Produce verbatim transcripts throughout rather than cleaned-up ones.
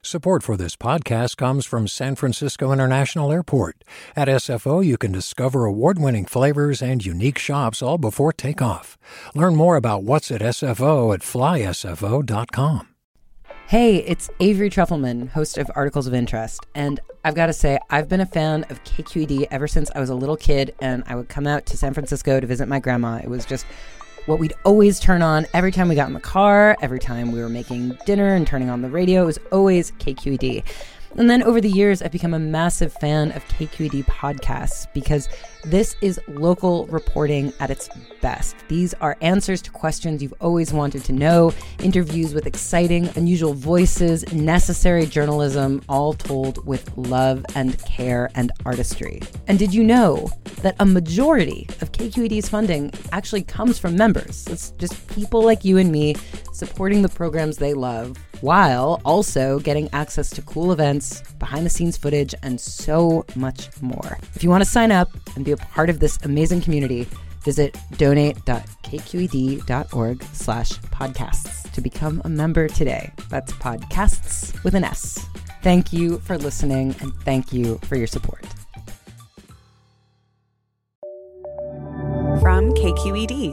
Support for this podcast comes from San Francisco International Airport. At S F O, you can discover award-winning flavors and unique shops all before takeoff. Learn more about what's at S F O at fly S F O dot com. Hey, it's Avery Trufelman, host of Articles of Interest, and I've got to say, I've been a fan of K Q E D ever since I was a little kid, and I would come out to San Francisco to visit my grandma. It was just what we'd always turn on every time we got in the car, every time we were making dinner and turning on the radio. It was always K Q E D. And then over the years, I've become a massive fan of K Q E D podcasts because this is local reporting at its best. These are answers to questions you've always wanted to know, interviews with exciting, unusual voices, necessary journalism, all told with love and care and artistry. And did you know that a majority of K Q E D's funding actually comes from members? It's just people like you and me supporting the programs they love, while also getting access to cool events, behind-the-scenes footage, and so much more. If you want to sign up and be a part of this amazing community, visit donate.kqed.org slash podcasts to become a member today. That's podcasts with an S. Thank you for listening, and thank you for your support. From K Q E D.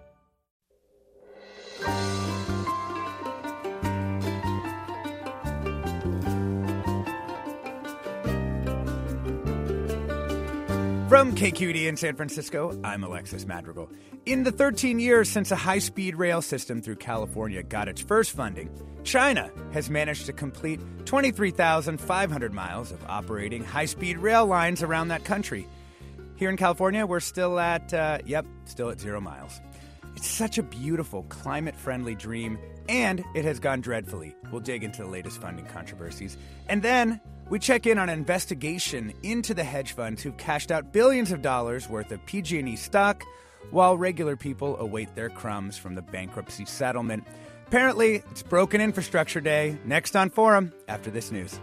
From K Q E D in San Francisco, I'm Alexis Madrigal. In the thirteen years since a high-speed rail system through California got its first funding, China has managed to complete twenty-three thousand five hundred miles of operating high-speed rail lines around that country. Here in California, we're still at, uh, yep, still at zero miles. It's such a beautiful, climate-friendly dream, and it has gone dreadfully. We'll dig into the latest funding controversies. And then we check in on an investigation into the hedge funds who've cashed out billions of dollars worth of P G and E stock while regular people await their crumbs from the bankruptcy settlement. Apparently, it's Broken Infrastructure Day. Next on Forum, after this news.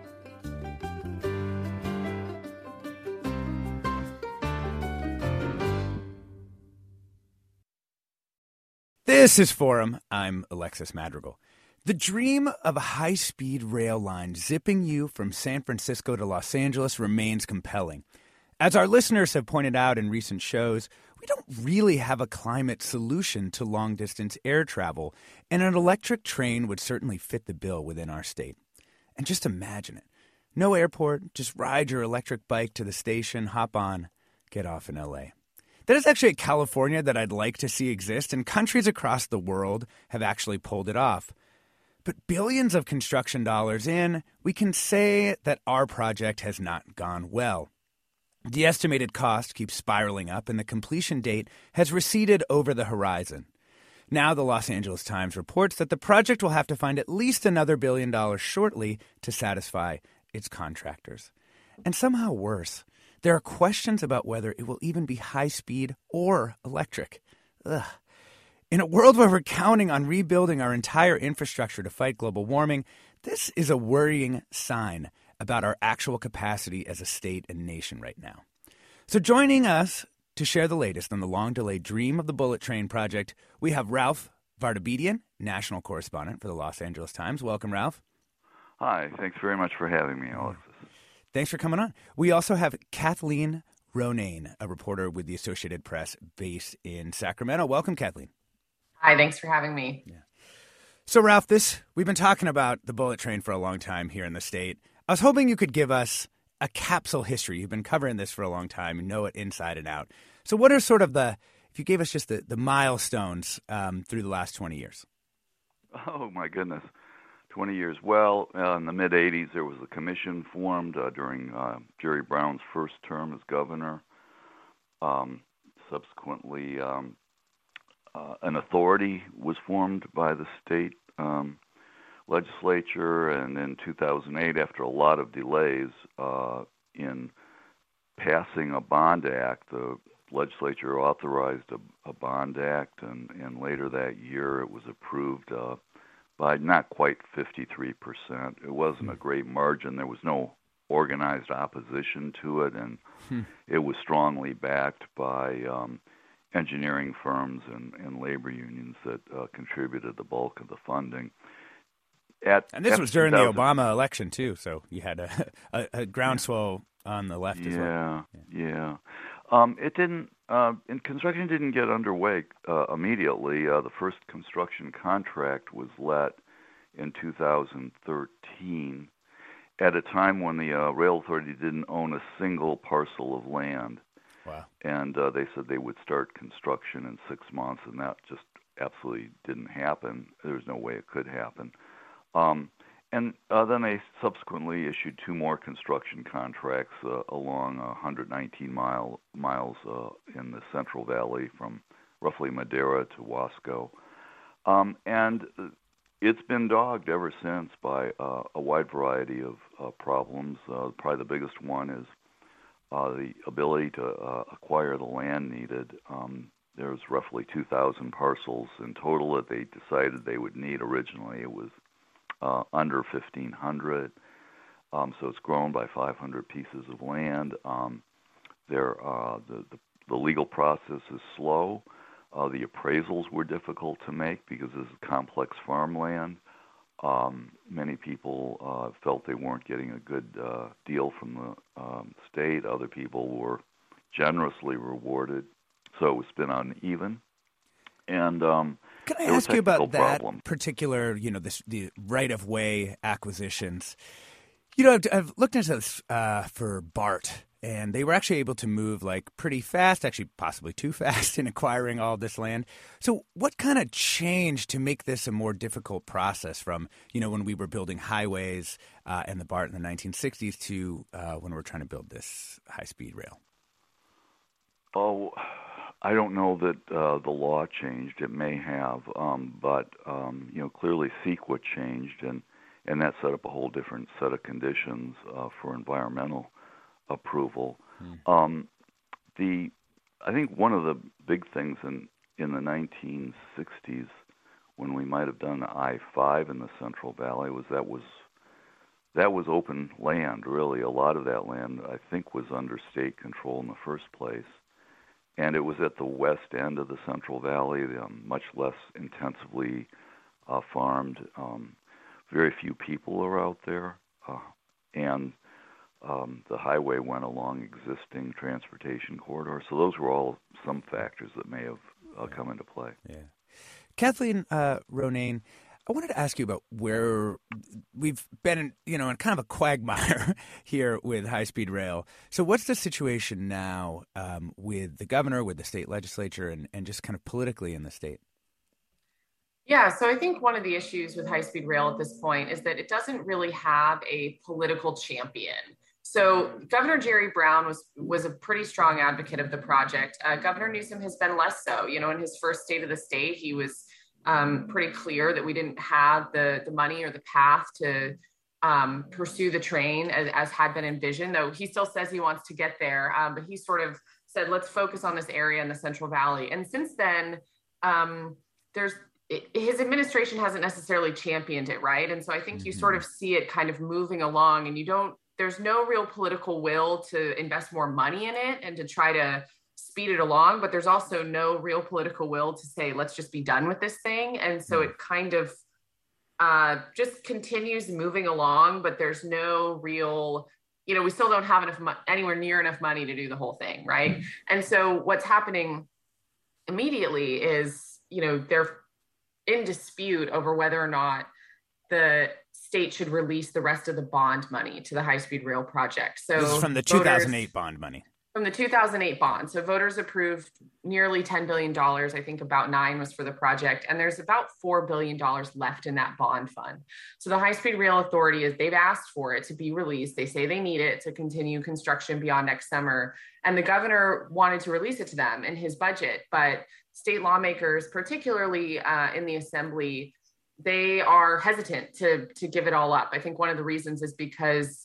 This is Forum. I'm Alexis Madrigal. The dream of a high-speed rail line zipping you from San Francisco to Los Angeles remains compelling. As our listeners have pointed out in recent shows, we don't really have a climate solution to long-distance air travel, and an electric train would certainly fit the bill within our state. And just imagine it. No airport, just ride your electric bike to the station, hop on, get off in L A. That is actually a California that I'd like to see exist, and countries across the world have actually pulled it off. But billions of construction dollars in, we can say that our project has not gone well. The estimated cost keeps spiraling up, and the completion date has receded over the horizon. Now the Los Angeles Times reports that the project will have to find at least another billion dollars shortly to satisfy its contractors. And somehow worse, there are questions about whether it will even be high-speed or electric. Ugh. In a world where we're counting on rebuilding our entire infrastructure to fight global warming, this is a worrying sign about our actual capacity as a state and nation right now. So joining us to share the latest on the long-delayed dream of the Bullet Train project, we have Ralph Vartabedian, national correspondent for the Los Angeles Times. Welcome, Ralph. Hi, thanks very much for having me, Alexis. Thanks for coming on. We also have Kathleen Ronayne, a reporter with the Associated Press based in Sacramento. Welcome, Kathleen. Hi, thanks for having me. Yeah. So, Ralph, this we've been talking about the Bullet Train for a long time here in the state. I was hoping you could give us a capsule history. You've been covering this for a long time. You know it inside and out. So what are sort of the, if you gave us just the, the milestones um, through the last twenty years? Oh, my goodness. twenty years. Well, uh, in the mid-eighties, there was a commission formed uh, during uh, Jerry Brown's first term as governor. Um, subsequently, um, uh, an authority was formed by the state um, legislature, and in two thousand eight, after a lot of delays uh, in passing a bond act, the legislature authorized a, a bond act, and, and later that year it was approved uh, by not quite fifty-three percent. It wasn't a great margin. There was no organized opposition to it, and hmm. it was strongly backed by um, engineering firms and, and labor unions that uh, contributed the bulk of the funding. at and this at was during the two thousand Obama election too, so you had a a, a groundswell on the left as well. Yeah, yeah. Um, it didn't. Uh, and construction didn't get underway uh, immediately. Uh, the first construction contract was let in two thousand thirteen, at a time when the uh, rail authority didn't own a single parcel of land. Wow. And uh, they said they would start construction in six months, and that just absolutely didn't happen. There was no way it could happen. Um, and uh, then they subsequently issued two more construction contracts uh, along one hundred nineteen mile, miles uh, in the Central Valley from roughly Madera to Wasco. Um, and it's been dogged ever since by uh, a wide variety of uh, problems. Uh, probably the biggest one is uh, the ability to uh, acquire the land needed. Um, there's roughly two thousand parcels in total that they decided they would need. Originally, it was uh, under fifteen hundred, um, so it's grown by five hundred pieces of land. Um, there, uh, the, the, the legal process is slow. Uh, the appraisals were difficult to make because this is complex farmland. Um, many people uh, felt they weren't getting a good uh, deal from the um, state. Other people were generously rewarded, so it was been uneven. And um, can I ask you about that problems. particular, you know, this the right-of-way acquisitions? You know, I've, I've looked into this uh, for BART. And they were actually able to move like pretty fast, actually possibly too fast in acquiring all this land. So what kind of changed to make this a more difficult process from, you know, when we were building highways uh, and the BART in the nineteen sixties to uh, when we're trying to build this high-speed rail? Oh, I don't know that uh, the law changed. It may have, um, but, um, you know, clearly CEQA changed, and, and that set up a whole different set of conditions uh, for environmental approval. Hmm. Um, the I think one of the big things in, in the nineteen sixties, when we might have done I five in the Central Valley, was that was that was open land. Really, a lot of that land I think was under state control in the first place, and it was at the west end of the Central Valley, um, much less intensively uh, farmed. Um, very few people are out there, uh, and Um, the highway went along existing transportation corridors. So those were all some factors that may have uh, come into play. Yeah. Kathleen uh, Ronayne, I wanted to ask you about where we've been in, you know, in kind of a quagmire here with high-speed rail. So what's the situation now um, with the governor, with the state legislature, and, and just kind of politically in the state? Yeah, so I think one of the issues with high-speed rail at this point is that it doesn't really have a political champion. So Governor Jerry Brown was was a pretty strong advocate of the project. Uh, Governor Newsom has been less so. You know, in his first State of the State, he was um, pretty clear that we didn't have the, the money or the path to um, pursue the train as, as had been envisioned, though he still says he wants to get there. Um, but he sort of said, let's focus on this area in the Central Valley. And since then, um, there's his administration hasn't necessarily championed it, right? And so I think mm-hmm. you sort of see it kind of moving along, and you don't, there's no real political will to invest more money in it and to try to speed it along, but there's also no real political will to say, let's just be done with this thing. And so mm-hmm. it kind of uh, just continues moving along, but there's no real, you know, we still don't have enough mo- anywhere near enough money to do the whole thing, right? Mm-hmm. And so what's happening immediately is, you know, they're in dispute over whether or not the state should release the rest of the bond money to the high-speed rail project. So this is from the two thousand eight voters, bond money. From the two thousand eight bond. So voters approved nearly ten billion dollars. I think about nine was for the project. And there's about four billion dollars left in that bond fund. So the high-speed rail authority is, they've asked for it to be released. They say they need it to continue construction beyond next summer. And the governor wanted to release it to them in his budget. But state lawmakers, particularly uh, in the assembly, they are hesitant to, to give it all up. I think one of the reasons is because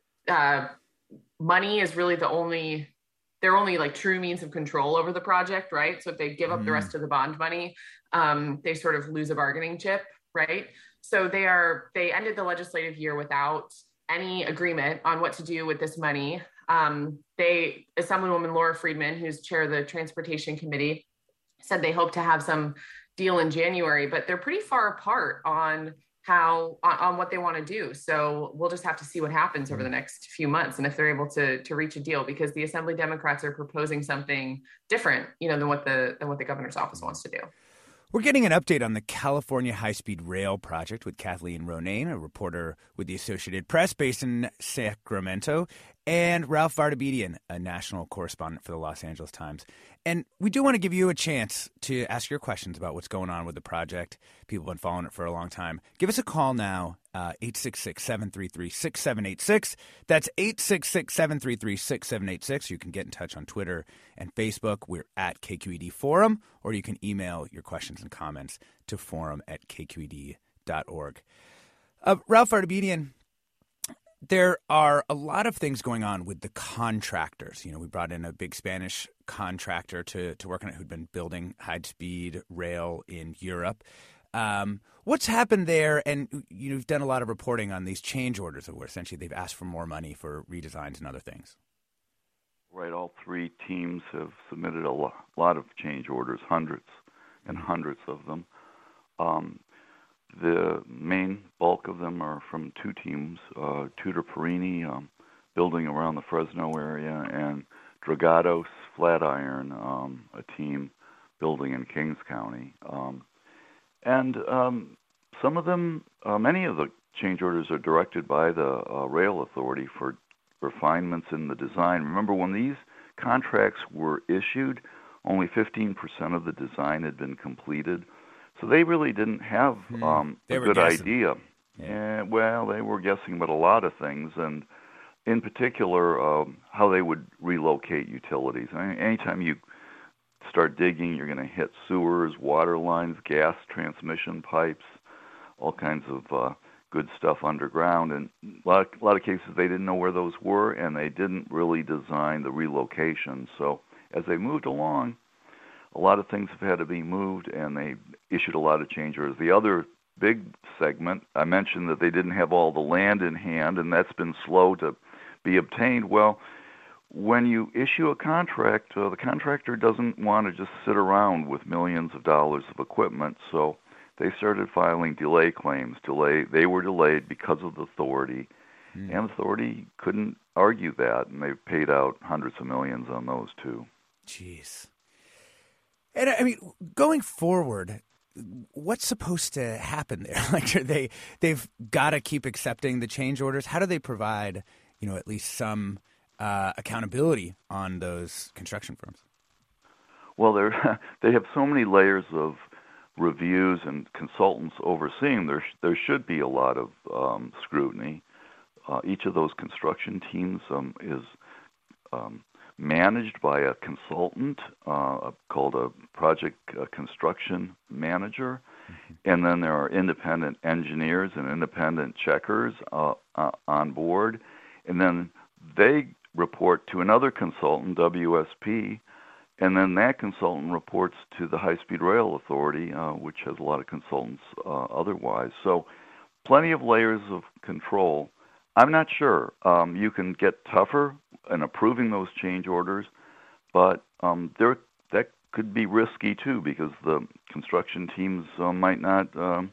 uh, money is really the only, they're only like true means of control over the project, right? So if they give up mm. the rest of the bond money, um, they sort of lose a bargaining chip, right? So they are, they ended the legislative year without any agreement on what to do with this money. Um, they, Assemblywoman Laura Friedman, who's chair of the Transportation Committee, said they hope to have some deal in January, but they're pretty far apart on how on, on what they want to do. So we'll just have to see what happens over the next few months, and if they're able to to reach a deal, because the Assembly Democrats are proposing something different, you know, than what the than what the governor's office wants to do. We're getting an update on the California High-Speed Rail project with Kathleen Ronayne, a reporter with the Associated Press based in Sacramento, and Ralph Vartabedian, a national correspondent for the Los Angeles Times. And we do want to give you a chance to ask your questions about what's going on with the project. People have been following it for a long time. Give us a call now, uh, eight six six, seven three three, six seven eight six. That's eight six six, seven three three, six seven eight six. You can get in touch on Twitter and Facebook. We're at K Q E D Forum, or you can email your questions and comments to forum at k q e d dot org. Uh, Ralph Vartabedian, there are a lot of things going on with the contractors. You know, we brought in a big Spanish contractor to, to work on it who'd been building high-speed rail in Europe. Um, what's happened there? And you've done a lot of reporting on these change orders where essentially they've asked for more money for redesigns and other things. Right. All three teams have submitted a lo- lot of change orders, hundreds and hundreds of them. Um, The main bulk of them are from two teams, uh, Tudor Perini, um, building around the Fresno area, and Dragados Flatiron, um, a team building in Kings County. Um, and um, some of them, uh, many of the change orders are directed by the uh, Rail Authority for refinements in the design. Remember, when these contracts were issued, only fifteen percent of the design had been completed. So they really didn't have um, a good guessing. idea. Yeah. And, well, they were guessing about a lot of things, and in particular, um, how they would relocate utilities. I mean, anytime you start digging, you're going to hit sewers, water lines, gas transmission pipes, all kinds of uh, good stuff underground. And a lot, of, a lot of cases, they didn't know where those were, and they didn't really design the relocation. So as they moved along, a lot of things have had to be moved, and they issued a lot of change orders. The other big segment, I mentioned that they didn't have all the land in hand, and that's been slow to be obtained. Well, when you issue a contract, uh, the contractor doesn't want to just sit around with millions of dollars of equipment, so they started filing delay claims. Delay, they were delayed because of the authority, mm. and the authority couldn't argue that, and they've paid out hundreds of millions on those too. Jeez. And I mean, going forward, what's supposed to happen there? Like, are they they've got to keep accepting the change orders. How do they provide, you know, at least some uh, accountability on those construction firms? Well, they they have so many layers of reviews and consultants overseeing. There there should be a lot of um, scrutiny. Uh, each of those construction teams um, is um, managed by a consultant uh, called a project uh, construction manager, mm-hmm. and then there are independent engineers and independent checkers uh, uh, on board, and then they report to another consultant, W S P, and then that consultant reports to the High-Speed Rail Authority, uh, which has a lot of consultants uh, otherwise. So plenty of layers of control. I'm not sure. Um, you can get tougher in approving those change orders, but um, there that could be risky too, because the construction teams uh, might not um,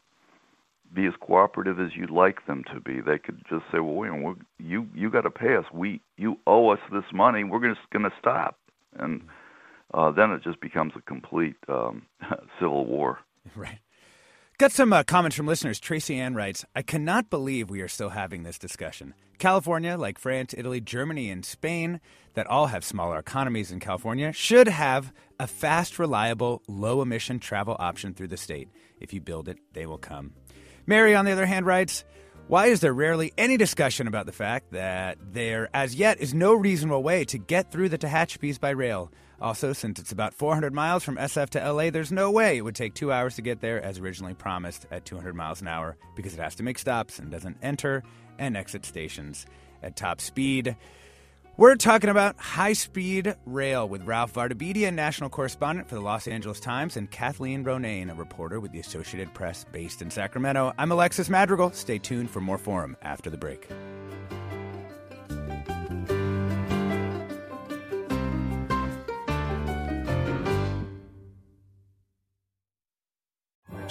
be as cooperative as you'd like them to be. They could just say, "Well, wait a minute, you you got to pay us. We you owe us this money. We're just going to stop," and uh, then it just becomes a complete um, civil war. Right. Got some uh, comments from listeners. Tracy Ann writes, I cannot believe we are still having this discussion. California, like France, Italy, Germany, and Spain, that all have smaller economies than California, should have a fast, reliable, low-emission travel option through the state. If you build it, they will come. Mary, on the other hand, writes, why is there rarely any discussion about the fact that there, as yet, is no reasonable way to get through the Tehachapi's by rail? Also, since it's about four hundred miles from S F to L A, there's no way it would take two hours to get there as originally promised at two hundred miles an hour, because it has to make stops and doesn't enter and exit stations at top speed. We're talking about high-speed rail with Ralph Vartabedian, national correspondent for the Los Angeles Times, and Kathleen Ronayne, a reporter with the Associated Press based in Sacramento. I'm Alexis Madrigal. Stay tuned for more Forum after the break.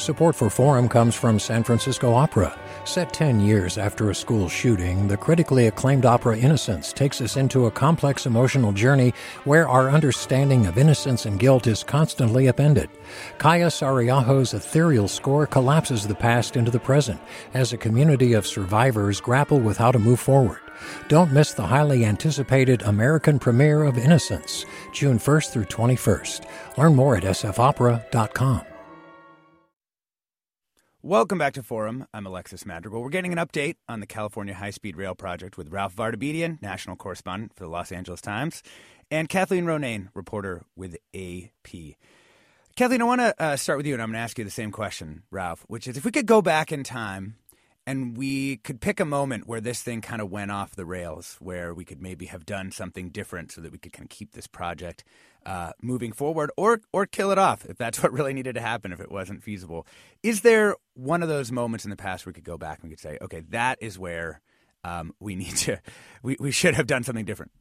Support for Forum comes from San Francisco Opera. Set ten years after a school shooting, the critically acclaimed opera Innocence takes us into a complex emotional journey where our understanding of innocence and guilt is constantly upended. Kaya Sariaho's ethereal score collapses the past into the present as a community of survivors grapple with how to move forward. Don't miss the highly anticipated American premiere of Innocence, June first through twenty-first. Learn more at s f opera dot com. Welcome back to Forum. I'm Alexis Madrigal. We're getting an update on the California High-Speed Rail project with Ralph Vardabedian, national correspondent for the Los Angeles Times, and Kathleen Ronayne, reporter with A P. Kathleen, I want to uh, start with you, and I'm going to ask you the same question, Ralph, which is if we could go back in time and we could pick a moment where this thing kind of went off the rails, where we could maybe have done something different so that we could kind of keep this project uh, moving forward, or or kill it off if that's what really needed to happen, if it wasn't feasible. Is there one of those moments in the past where we could go back and we could say, okay, that is where um, we need to, we, we should have done something different?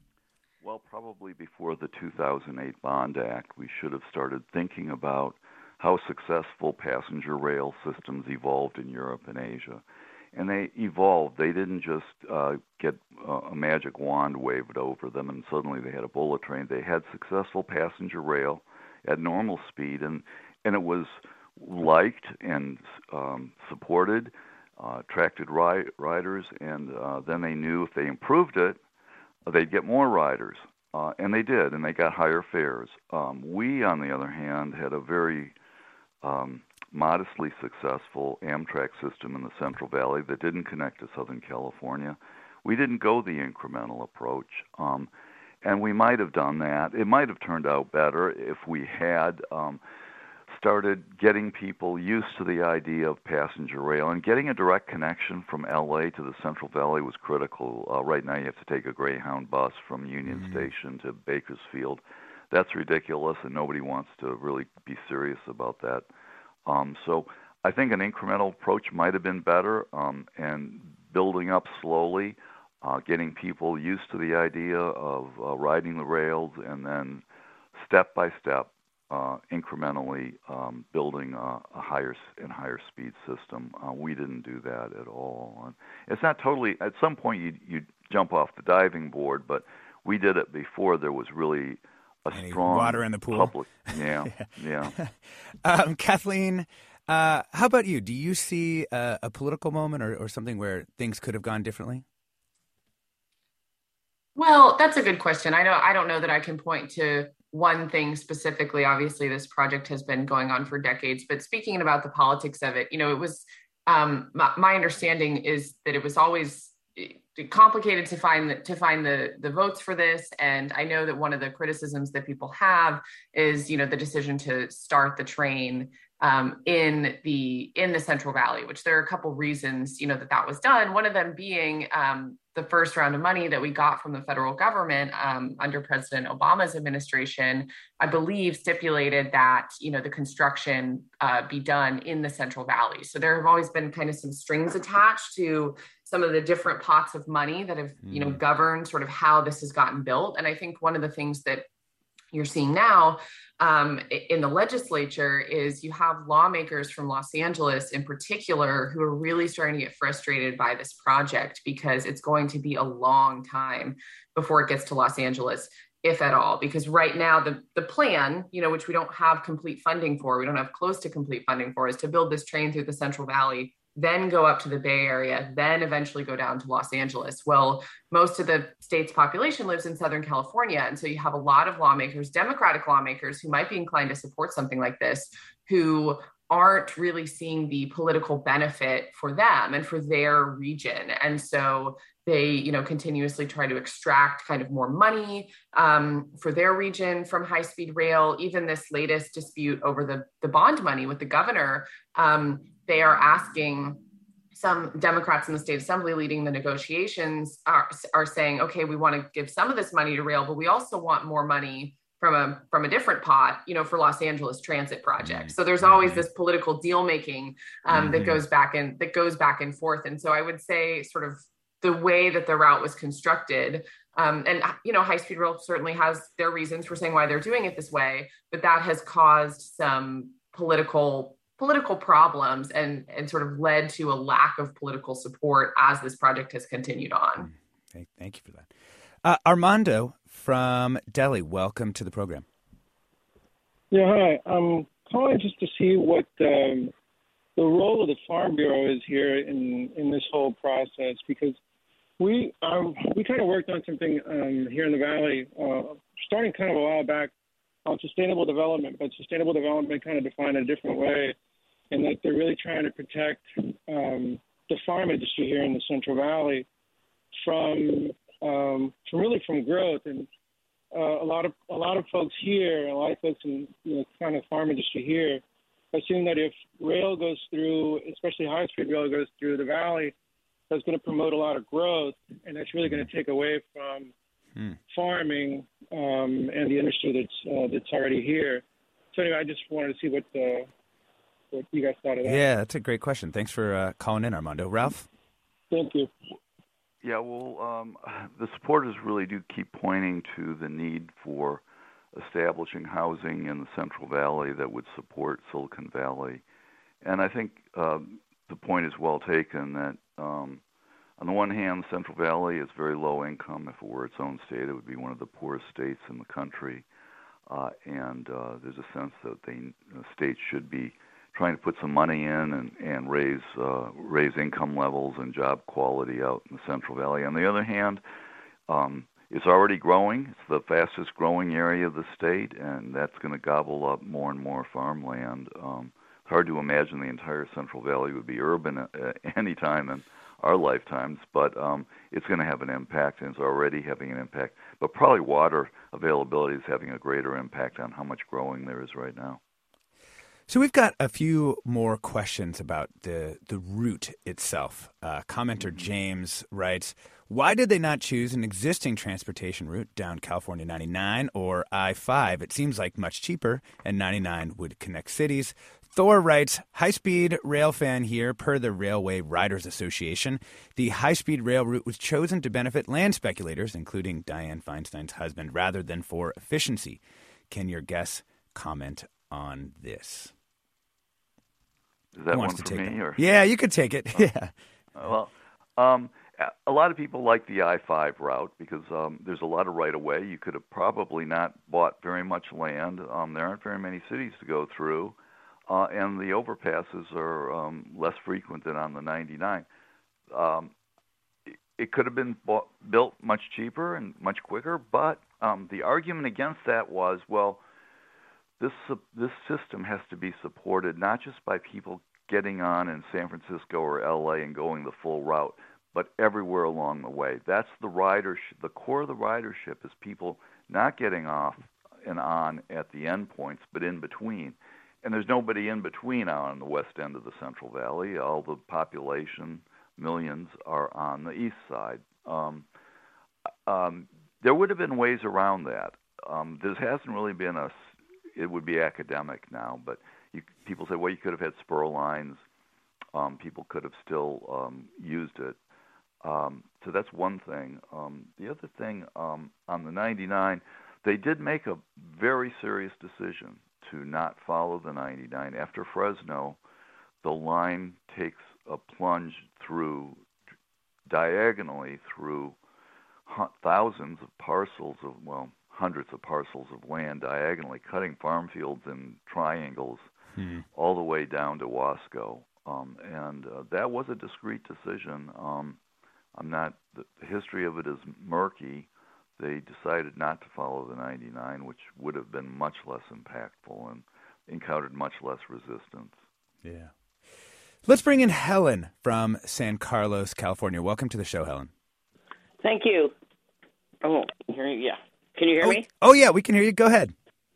Well, probably before the two thousand eight Bond Act, we should have started thinking about how successful passenger rail systems evolved in Europe and Asia. And they evolved. They didn't just uh, get uh, a magic wand waved over them and suddenly they had a bullet train. They had successful passenger rail at normal speed, and, and it was liked and um, supported, uh, attracted ri- riders, and uh, then they knew if they improved it, they'd get more riders. Uh, and they did, and they got higher fares. Um, we, on the other hand, had a very Um, modestly successful Amtrak system in the Central Valley that didn't connect to Southern California. We didn't go the incremental approach, um, and we might have done that. It might have turned out better if we had um, started getting people used to the idea of passenger rail, and getting a direct connection from L A to the Central Valley was critical. Uh, right now you have to take a Greyhound bus from Union mm-hmm. Station to Bakersfield. That's ridiculous, and nobody wants to really be serious about that. Um, so I think an incremental approach might have been better, um, and building up slowly, uh, getting people used to the idea of uh, riding the rails, and then step by step, uh, incrementally um, building a, a higher and higher speed system. Uh, we didn't do that at all. And it's not totally. At some point, you you jump off the diving board, but we did it before there was really a Any strong water in the pool. Public, yeah, yeah. yeah. um, Kathleen, uh, how about you? Do you see a, a political moment or, or something where things could have gone differently? Well, that's a good question. I don't, I don't know that I can point to one thing specifically. Obviously, this project has been going on for decades. But speaking about the politics of it, you know, it was um, my, my understanding is that it was always complicated to find the, to find the the votes for this. And I know that one of the criticisms that people have is, you know, the decision to start the train um, in the in the Central Valley, which there are a couple reasons, you know, that that was done. One of them being um, the first round of money that we got from the federal government um, under President Obama's administration, I believe stipulated that, you know, the construction uh, be done in the Central Valley. So there have always been kind of some strings attached to some of the different pots of money that have, you know, governed sort of how this has gotten built. And I think one of the things that you're seeing now um, in the legislature is you have lawmakers from Los Angeles in particular who are really starting to get frustrated by this project because it's going to be a long time before it gets to Los Angeles, if at all. Because right now the, the plan, you know, which we don't have complete funding for, we don't have close to complete funding for, is to build this train through the Central Valley, then go up to the Bay Area, then eventually go down to Los Angeles. Well, most of the state's population lives in Southern California. And so you have a lot of lawmakers, Democratic lawmakers, who might be inclined to support something like this, who aren't really seeing the political benefit for them and for their region. And so they, you know, continuously try to extract kind of more money um, for their region from high-speed rail. Even this latest dispute over the, the bond money with the governor, um, they are asking, some Democrats in the state assembly leading the negotiations are, are saying, okay, we want to give some of this money to rail, but we also want more money from a from a different pot, you know, for Los Angeles transit projects. So there's always this political deal making um, mm-hmm. that goes back and that goes back and forth. And so I would say sort of the way that the route was constructed, um, and you know, high speed rail certainly has their reasons for saying why they're doing it this way, but that has caused some political political problems and, and sort of led to a lack of political support as this project has continued on. Okay, thank you for that. Uh, Armando from Delhi, welcome to the program. Yeah, hi. I'm calling just to see what um, the role of the Farm Bureau is here in, in this whole process, because we um, we kind of worked on something um, here in the Valley, uh, starting kind of a while back, on sustainable development, but sustainable development kind of defined in a different way, and that they're really trying to protect um, the farm industry here in the Central Valley from um, from really from growth. And uh, a lot of a lot of folks here, a lot of folks in you know kind of farm industry here, assume that if rail goes through, especially high-speed rail goes through the valley, that's going to promote a lot of growth, and that's really going to take away from hmm. farming um, and the industry that's uh, that's already here. So anyway, I just wanted to see what uh, what you guys thought of that. Yeah, that's a great question. Thanks for uh, calling in, Armando. Ralph? Thank you. Yeah, well, um, the supporters really do keep pointing to the need for establishing housing in the Central Valley that would support Silicon Valley. And I think uh, the point is well taken that um, on the one hand, the Central Valley is very low income. If it were its own state, it would be one of the poorest states in the country. Uh, and uh, there's a sense that the states should be trying to put some money in and, and raise uh, raise income levels and job quality out in the Central Valley. On the other hand, um, it's already growing. It's the fastest growing area of the state, and that's going to gobble up more and more farmland. Um, it's hard to imagine the entire Central Valley would be urban at any time in our lifetimes, but um, it's going to have an impact, and it's already having an impact. But probably water availability is having a greater impact on how much growing there is right now. So we've got a few more questions about the the route itself. Uh, commenter James writes, why did they not choose an existing transportation route down California ninety-nine or I five? It seems like much cheaper, and ninety-nine would connect cities. Thor writes, high-speed rail fan here. Per the Railway Riders Association, the high-speed rail route was chosen to benefit land speculators, including Dianne Feinstein's husband, rather than for efficiency. Can your guests comment on this? Is that one for me? Or? Yeah, you could take it. Oh. Yeah. Well, um, a lot of people like the I five route because um, there's a lot of right-of-way. You could have probably not bought very much land. Um, there aren't very many cities to go through, uh, and the overpasses are um, less frequent than on the ninety-nine. Um, it, it could have been bought, built much cheaper and much quicker, but um, the argument against that was, well, This this system has to be supported not just by people getting on in San Francisco or L A and going the full route, but everywhere along the way. That's the ridership. The core of the ridership is people not getting off and on at the endpoints, but in between. And there's nobody in between out on the west end of the Central Valley. All the population, millions, are on the east side. Um, um, there would have been ways around that. Um, there hasn't really been a It would be academic now, but you, people say, well, you could have had spur lines. Um, people could have still um, used it. Um, so that's one thing. Um, the other thing, um, on the ninety-nine, they did make a very serious decision to not follow the ninety-nine. After Fresno, the line takes a plunge through, diagonally through thousands of parcels of, well, hundreds of parcels of land diagonally, cutting farm fields in triangles hmm. all the way down to Wasco. Um, and uh, that was a discrete decision. Um, I'm not, the history of it is murky. They decided not to follow the ninety-nine, which would have been much less impactful and encountered much less resistance. Yeah. Let's bring in Helen from San Carlos, California. Welcome to the show, Helen. Thank you. Oh, yeah. Can you hear oh, me? Oh, yeah, we can hear you. Go ahead.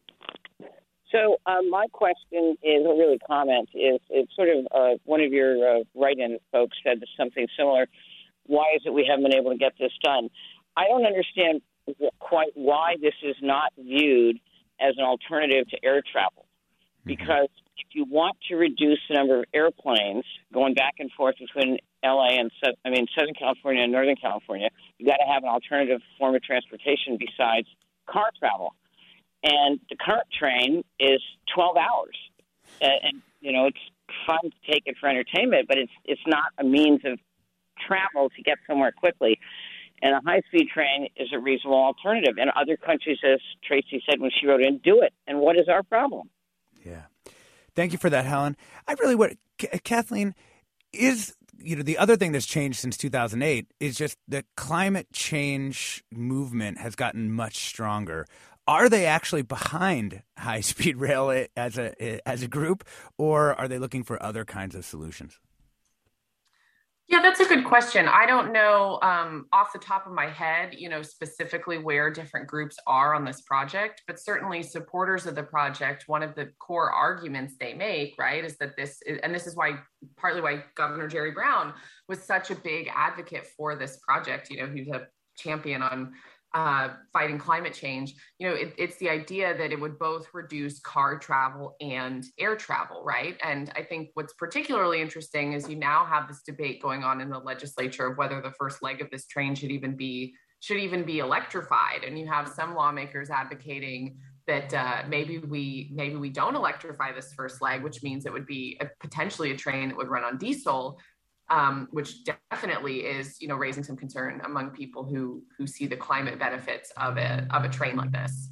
So um, my question is, or really comment, is it's sort of uh, one of your uh, write-in folks said something similar. Why is it we haven't been able to get this done? I don't understand quite why this is not viewed as an alternative to air travel. Because mm-hmm. if you want to reduce the number of airplanes going back and forth between L A and, I mean, Southern California and Northern California, you got to have an alternative form of transportation besides car travel. And the current train is twelve hours. and, and you know, it's fun to take it for entertainment, but it's it's not a means of travel to get somewhere quickly. And a high-speed train is a reasonable alternative. And other countries, as Tracy said when she wrote in, do it. And what is our problem? Yeah. Thank you for that, Helen. I really want, Kathleen, is, you know, the other thing that's changed since two thousand eight is just the climate change movement has gotten much stronger. Are they actually behind high-speed rail as a as a group, or are they looking for other kinds of solutions? Yeah, that's a good question. I don't know um, off the top of my head, you know, specifically where different groups are on this project, but certainly supporters of the project, one of the core arguments they make, right, is that this, is, and this is why, partly why Governor Jerry Brown was such a big advocate for this project. You know, he's a champion on uh, fighting climate change. You know, it, it's the idea that it would both reduce car travel and air travel, right? And I think what's particularly interesting is you now have this debate going on in the legislature of whether the first leg of this train should even be should even be electrified. And you have some lawmakers advocating that uh, maybe we maybe we don't electrify this first leg, which means it would be a, potentially a train that would run on diesel. Um, which definitely is, you know, raising some concern among people who who see the climate benefits of a of a train like this.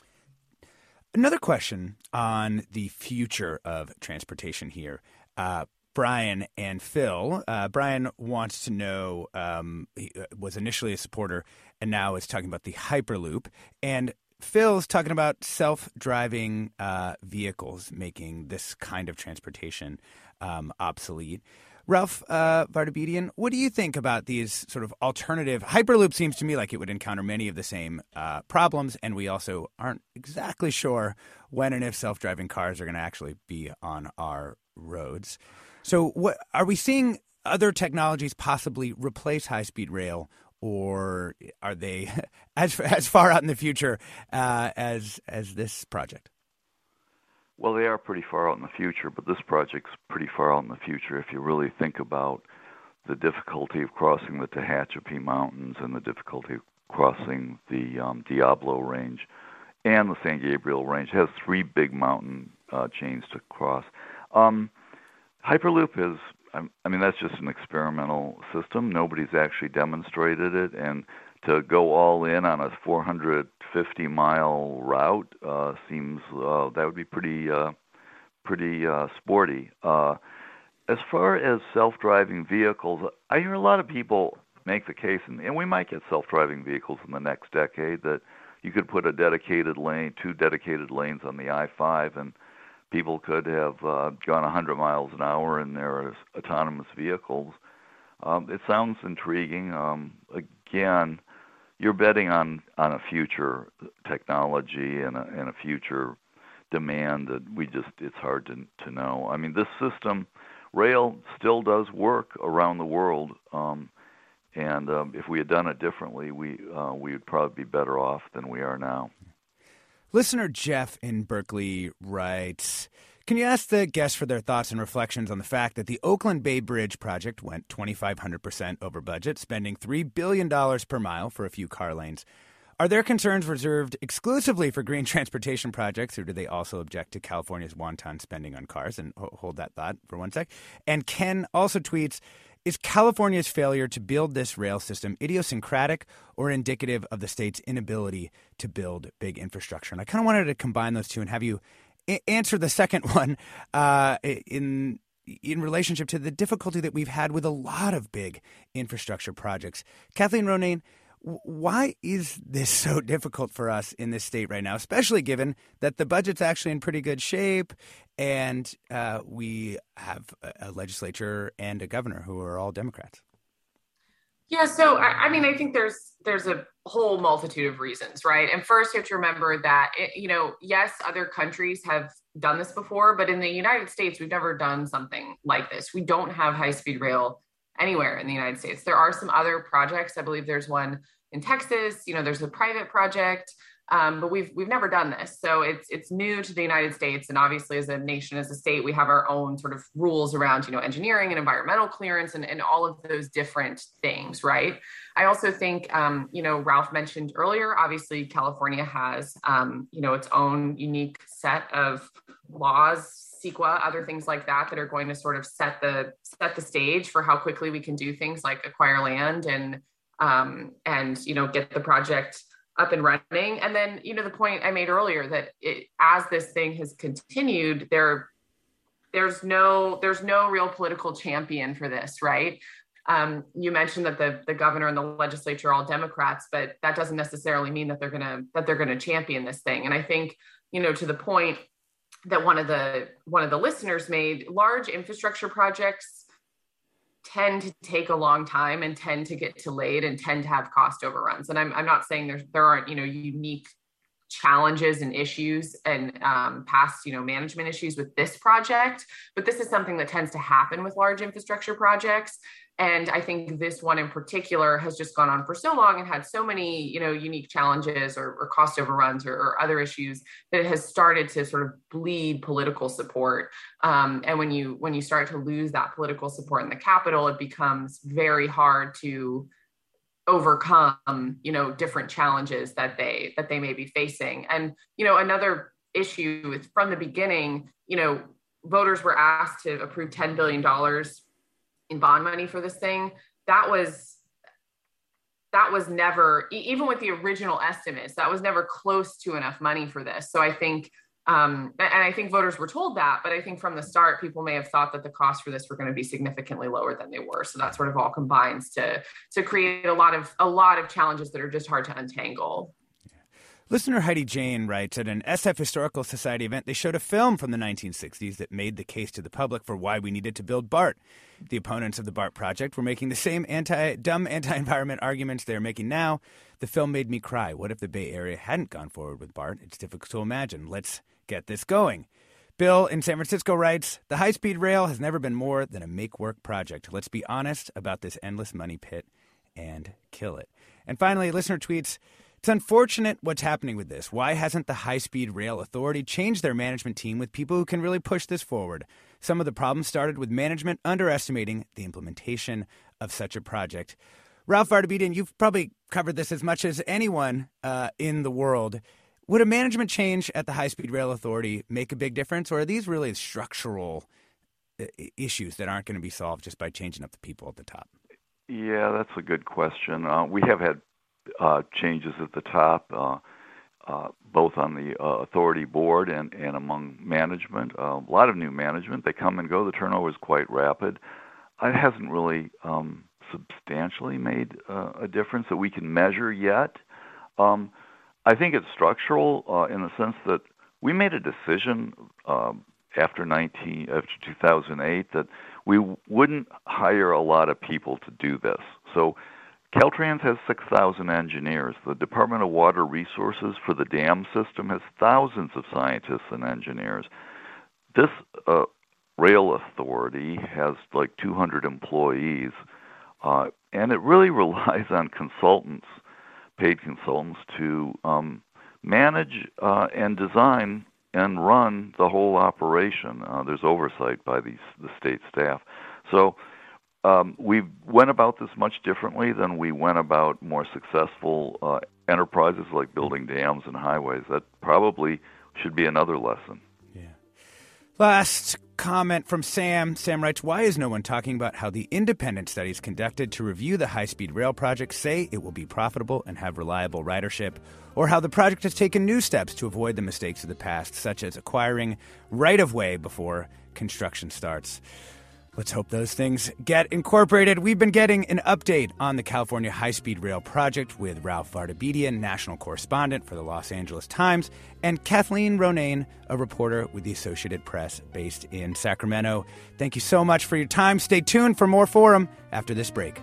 Another question on the future of transportation here. Uh, Brian and Phil. Uh, Brian wants to know, um, he was initially a supporter and now is talking about the Hyperloop. And Phil's talking about self-driving uh, vehicles making this kind of transportation um, obsolete. Ralph uh, Vartabedian, what do you think about these sort of alternative? Hyperloop seems to me like it would encounter many of the same uh, problems, and we also aren't exactly sure when and if self-driving cars are going to actually be on our roads. So what are we seeing other technologies possibly replace high-speed rail, or are they as as far out in the future uh, as as this project? Well, they are pretty far out in the future, but this project's pretty far out in the future if you really think about the difficulty of crossing the Tehachapi Mountains and the difficulty of crossing the um, Diablo Range and the San Gabriel Range. It has three big mountain uh, chains to cross. Um, Hyperloop is, I mean, that's just an experimental system. Nobody's actually demonstrated it, and to go all in on a four hundred fifty mile route uh, seems uh, that would be pretty uh, pretty uh, sporty. Uh, as far as self-driving vehicles, I hear a lot of people make the case, and, and we might get self-driving vehicles in the next decade, that you could put a dedicated lane, two dedicated lanes on the I five, and people could have uh, gone one hundred miles an hour in their autonomous vehicles. Um, it sounds intriguing. Um, again, you're betting on, on a future technology and a, and a future demand that we just, it's hard to, to know. I mean, this system, rail still does work around the world, um, and um, if we had done it differently, we uh, we would probably be better off than we are now. Listener Jeff in Berkeley writes, can you ask the guests for their thoughts and reflections on the fact that the Oakland Bay Bridge project went twenty-five hundred percent over budget, spending three billion dollars per mile for a few car lanes? Are their concerns reserved exclusively for green transportation projects, or do they also object to California's wanton spending on cars? And hold that thought for one sec. And Ken also tweets, is California's failure to build this rail system idiosyncratic or indicative of the state's inability to build big infrastructure? And I kind of wanted to combine those two and have you answer the second one uh, in in relationship to the difficulty that we've had with a lot of big infrastructure projects. Kathleen Ronayne, why is this so difficult for us in this state right now, especially given that the budget's actually in pretty good shape and uh, we have a legislature and a governor who are all Democrats? Yeah, so I, I mean, I think there's there's a whole multitude of reasons, right? And first, you have to remember that, it, you know, yes, other countries have done this before, but in the United States, we've never done something like this. We don't have high-speed rail anywhere in the United States. There are some other projects. I believe there's one in Texas. You know, there's a private project, um, but we've we've never done this. So it's it's new to the United States, and obviously, as a nation, as a state, we have our own sort of rules around, you know, engineering and environmental clearance and, and all of those different things, right? I also think, um, you know, Ralph mentioned earlier, obviously, California has, um, you know, its own unique set of laws, CEQA, other things like that, that are going to sort of set the set the stage for how quickly we can do things like acquire land and um, and you know get the project up and running. And then you know the point I made earlier that it, as this thing has continued, there there's no there's no real political champion for this, right? Um, you mentioned that the the governor and the legislature are all Democrats, but that doesn't necessarily mean that they're gonna that they're gonna champion this thing. And I think you know to the point that one of the one of the listeners made, large infrastructure projects tend to take a long time and tend to get delayed and tend to have cost overruns. And I'm I'm not saying there's there aren't you know unique challenges and issues and um, past you know management issues with this project, but this is something that tends to happen with large infrastructure projects. And I think this one in particular has just gone on for so long and had so many, you know, unique challenges or, or cost overruns or, or other issues that it has started to sort of bleed political support. Um, and when you when you start to lose that political support in the Capitol, it becomes very hard to overcome, you know, different challenges that they that they may be facing. And you know, another issue is from the beginning, you know, voters were asked to approve ten billion dollars in bond money for this thing. That was that was never, even with the original estimates, that was never close to enough money for this. So I think, um, and I think voters were told that, but I think from the start, people may have thought that the costs for this were going to be significantly lower than they were. So that sort of all combines to to create a lot of a lot of challenges that are just hard to untangle. Listener Heidi Jane writes, at an S F Historical Society event, they showed a film from the nineteen sixties that made the case to the public for why we needed to build BART. The opponents of the BART project were making the same anti dumb anti-environment arguments they're making now. The film made me cry. What if the Bay Area hadn't gone forward with BART? It's difficult to imagine. Let's get this going. Bill in San Francisco writes, the high-speed rail has never been more than a make-work project. Let's be honest about this endless money pit and kill it. And finally, a listener tweets, it's unfortunate what's happening with this. Why hasn't the High-Speed Rail Authority changed their management team with people who can really push this forward? Some of the problems started with management underestimating the implementation of such a project. Ralph Vartabedian, you've probably covered this as much as anyone uh, in the world. Would a management change at the High-Speed Rail Authority make a big difference, or are these really structural uh, issues that aren't going to be solved just by changing up the people at the top? Yeah, that's a good question. Uh, we have had Uh, changes at the top, uh, uh, both on the uh, authority board and, and among management. Uh, a lot of new management. They come and go. The turnover is quite rapid. It hasn't really um, substantially made uh, a difference that we can measure yet. Um, I think it's structural uh, in the sense that we made a decision um, after nineteen after two thousand eight that we wouldn't hire a lot of people to do this. So Caltrans has six thousand engineers. The Department of Water Resources for the dam system has thousands of scientists and engineers. This uh, rail authority has like two hundred employees, uh, and it really relies on consultants, paid consultants, to um, manage uh, and design and run the whole operation. Uh, there's oversight by these, the state staff. So Um, we went about this much differently than we went about more successful uh, enterprises like building dams and highways. That probably should be another lesson. Yeah. Last comment from Sam. Sam writes, why is no one talking about how the independent studies conducted to review the high-speed rail project say it will be profitable and have reliable ridership, or how the project has taken new steps to avoid the mistakes of the past, such as acquiring right-of-way before construction starts? Let's hope those things get incorporated. We've been getting an update on the California High-Speed Rail Project with Ralph Vartabedian, national correspondent for the Los Angeles Times, and Kathleen Ronayne, a reporter with the Associated Press based in Sacramento. Thank you so much for your time. Stay tuned for more Forum after this break.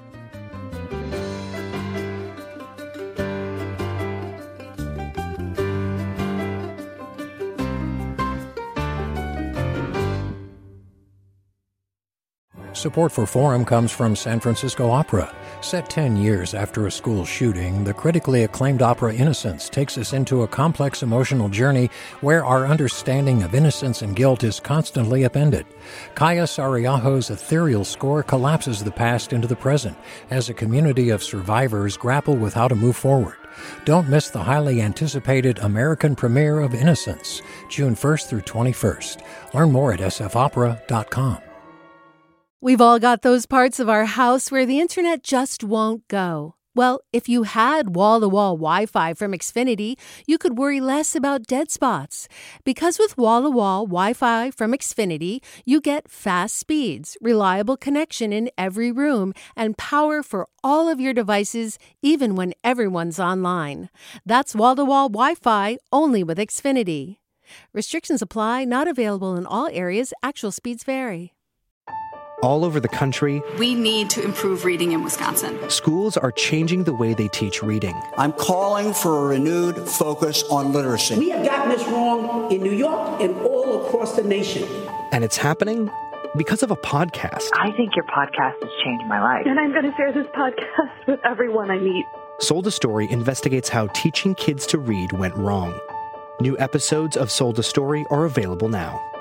Support for Forum comes from San Francisco Opera. Set ten years after a school shooting, the critically acclaimed opera Innocence takes us into a complex emotional journey where our understanding of innocence and guilt is constantly upended. Kaya Sariaho's ethereal score collapses the past into the present as a community of survivors grapple with how to move forward. Don't miss the highly anticipated American premiere of Innocence. June first through twenty-first. Learn more at s f opera dot com. We've all got those parts of our house where the internet just won't go. Well, if you had wall-to-wall Wi-Fi from Xfinity, you could worry less about dead spots. Because with wall-to-wall Wi-Fi from Xfinity, you get fast speeds, reliable connection in every room, and power for all of your devices, even when everyone's online. That's wall-to-wall Wi-Fi only with Xfinity. Restrictions apply, not available in all areas. Actual speeds vary. All over the country, we need to improve reading in Wisconsin. Schools are changing the way they teach reading. I'm calling for a renewed focus on literacy. We have gotten this wrong in New York and all across the nation. And it's happening because of a podcast. I think your podcast has changed my life. And I'm going to share this podcast with everyone I meet. Sold a Story investigates how teaching kids to read went wrong. New episodes of Sold a Story are available now.